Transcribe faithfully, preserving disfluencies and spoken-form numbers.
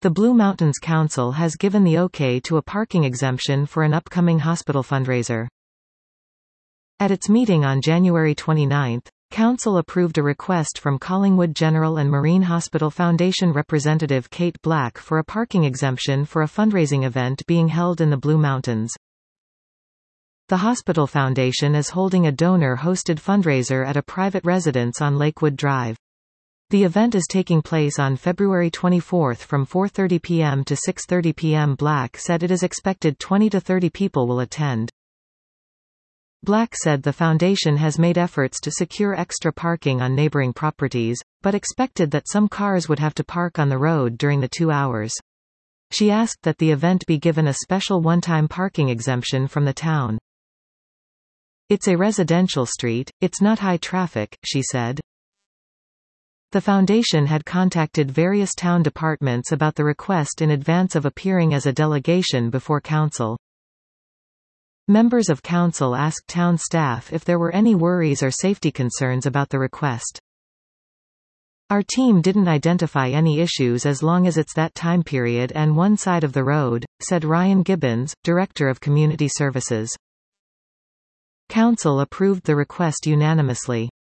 The Blue Mountains Council has given the okay to a parking exemption for an upcoming hospital fundraiser. At its meeting on January twenty-ninth, Council approved a request from Collingwood General and Marine Hospital Foundation representative Kate Black for a parking exemption for a fundraising event being held in the Blue Mountains. The Hospital Foundation is holding a donor-hosted fundraiser at a private residence on Lakewood Drive. The event is taking place on February twenty-fourth from four thirty p m to six thirty p m Black said it is expected twenty to thirty people will attend. Black said the foundation has made efforts to secure extra parking on neighboring properties, but expected that some cars would have to park on the road during the two hours. She asked that the event be given a special one-time parking exemption from the town. "It's a residential street, it's not high traffic," she said. The foundation had contacted various town departments about the request in advance of appearing as a delegation before council. Members of council asked town staff if there were any worries or safety concerns about the request. "Our team didn't identify any issues as long as it's that time period and one side of the road," said Ryan Gibbons, Director of Community Services. Council approved the request unanimously.